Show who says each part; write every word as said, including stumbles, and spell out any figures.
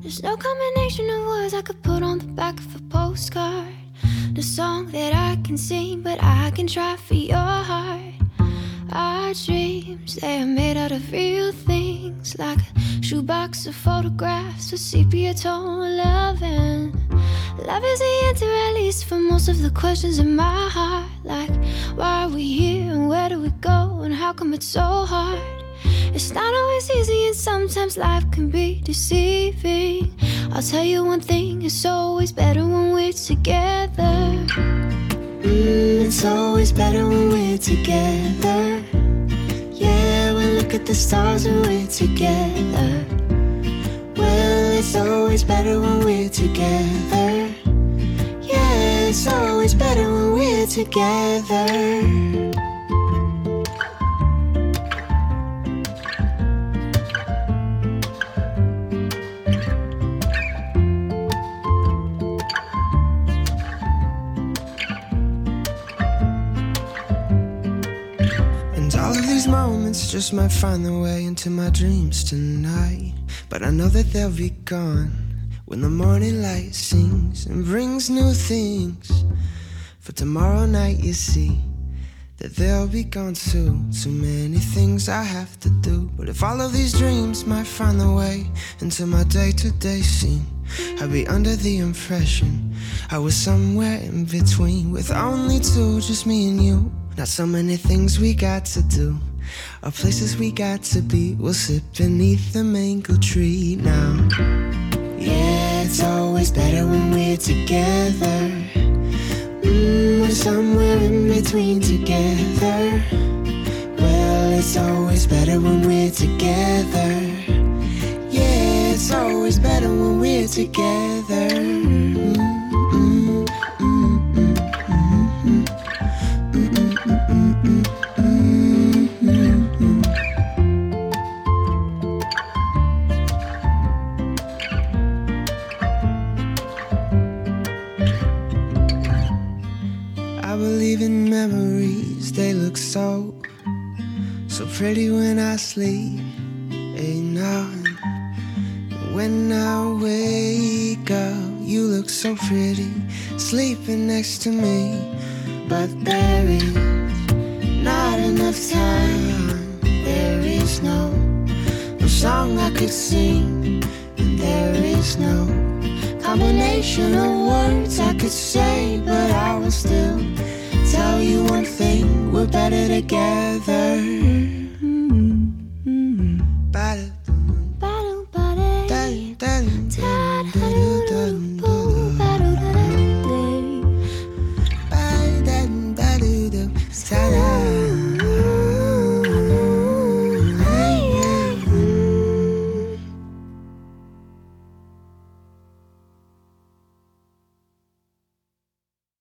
Speaker 1: There's no combination of words I could put on the back of a postcard. The song that I can sing, but I can try for your heart. Our dreams, they are made out of real things, like a shoebox of photographs with sepia tone loving. Love is the answer, at least for most of the questions in my heart. Like, why are we here and where do we go and how come it's so hard? It's not always easy and sometimes life can be deceiving. I'll tell you one thing, it's always better when we're together. Mm, it's always better when we're together. Yeah, we look at the stars when we're together. Well, it's always better when we're together. Yeah, it's always better when we're together. Moments just might find their way into my dreams tonight, but I know that they'll be gone when the morning light sings and brings new things. For tomorrow night you see that they'll be gone too. Too many things I have to do, but if all of these dreams might find their way into my day-to-day scene, I'd be under the impression I was somewhere in between, with only two, just me and you. Not so many things we got to do, or places we got to be. We'll sit beneath the mango tree now. Yeah, it's always better when we're together. Mm, we're somewhere in between together. Well, it's always better when we're together. Yeah, it's always better when we're together. Mm, mm, mm, mm, mm, mm. I believe in memories, they look so, so pretty when I sleep. Hey, now, when I wake up, you look so pretty, sleeping next to me. But there is not enough time, there is no, no song I could sing, and there is no combination of words I could say, but I will still tell you one thing, we're better together. Mm-hmm. Mm-hmm. Tell